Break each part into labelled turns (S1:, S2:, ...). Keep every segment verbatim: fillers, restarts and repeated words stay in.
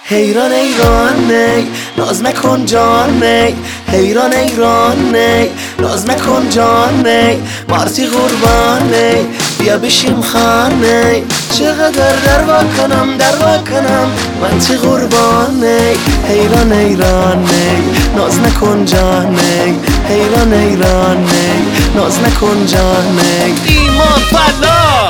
S1: حیران ایران نی ناز نکن جان نی حیران ایران نی ناز نکن جان نی مارتی قربان نی بیا بشیم خانه چقدر دروا کنم دروا کنم من تی قربان نی حیران ایران نی ناز نکن جان نی حیران ایران نی ناز نکن جان نی ایمان فلا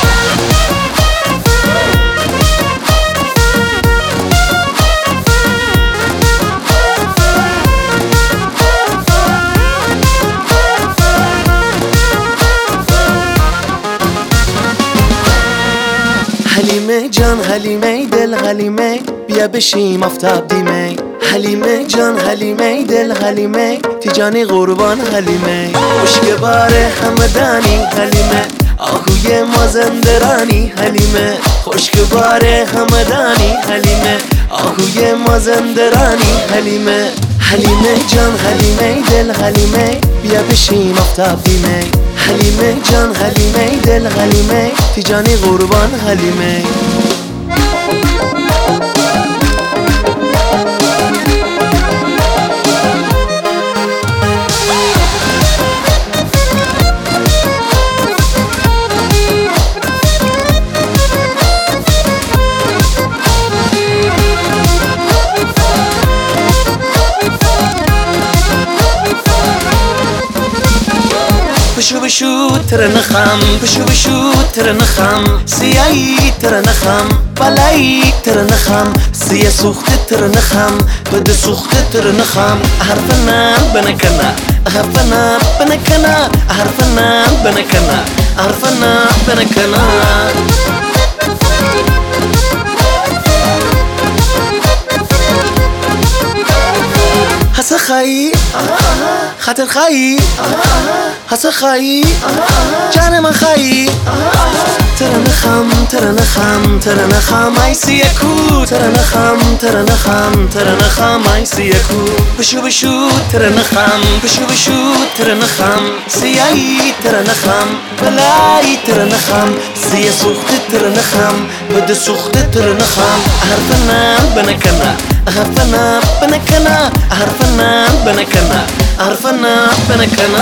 S1: حلیمه جان حلیمه دل حلیمه بیا بشیم آفتاب دیمه حلیمه جان حلیمه دل حلیمه تیجانی قربان حلیمه خوشگوار همدانی حلیمه آهوی مازندرانی حلیمه خوشگوار همدانی حلیمه آهوی مازندرانی حلیمه حلیمه جان حلیمه دل حلیمه بیا بشیم آفتاب دیمه حلیمه جان حلیمه دل حلیمه تیجانی قربان حلیمه بشو بشو تر نخم بشو بشو تر نخم سیایی تر نخم بلایی تر نخم سیه سوخته تر نخم بده سوخته تر نخم حرفنا بنکنه حرفنا بنکنه حرفنا بنکنه حرفنا بنکنه حس خایی خاطر خایی حس خایی جان من خایی تر نخم تر نخم تر نخم ای سیه کو تر نخم تر نخم تر نخم ای سیه کو بشو بشو تر نخم بشو بشو تر نخم سیایی تر نخم بلایی تر نخم سیه سوخته تر نخم بده سوخته تر نخم حرفنا بنکنه حرفنا بنکنه حرفنا بنکنه حرفنا بنکنه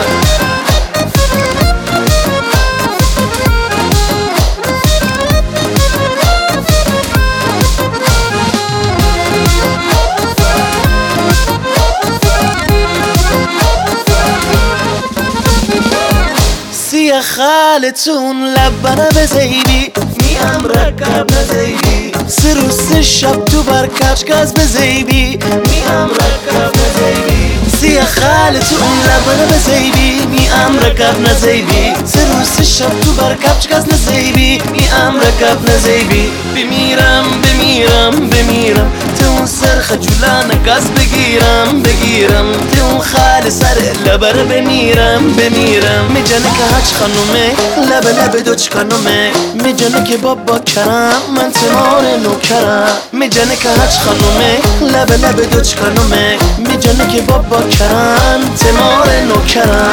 S1: سیه خالتون لبنه بزیبی میم رکب نزیبی سه روز سه شب تو برکبش گاز بزیبی میم رکب نزیبی سیه خالتون لبنه بزیبی میم رکب نزیبی سه روز سه شب تو برکبش گاز نزیبی میم رکب نزیبی بمیرم بمیرم بمیرم تو سر خجولانه گاز بگیرم بگیرم تو خال سر لبر بمیرم بمیرم میجنه که هچ خانومه لب لب دوچ خانومه میجنه که بابا کرم من تمار نوکرم میجنه که هچ خانومه لب لب دوچ خانومه میجنه که بابا کرم تمار نوکرم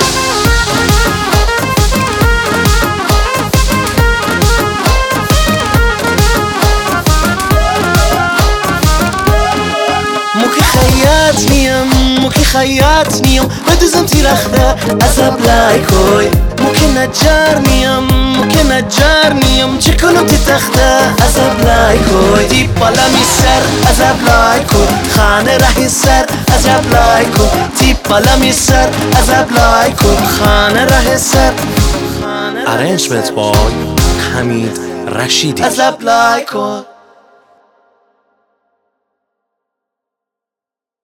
S1: خیاط نیم موکی خیاط نیم بدوزم تیرخته عذاب لایکوی موکی نجار نیم موکی نجار نیم چه کنم تی تخته عذاب لایکوی تی بالا می سر عذاب لایکوی خانه رهی سر عذاب لایکوی تی بالا می سر عذاب لایکوی خانه رهی سر
S2: Arrangement by Hamid Rashidi.
S1: عذاب لایکوی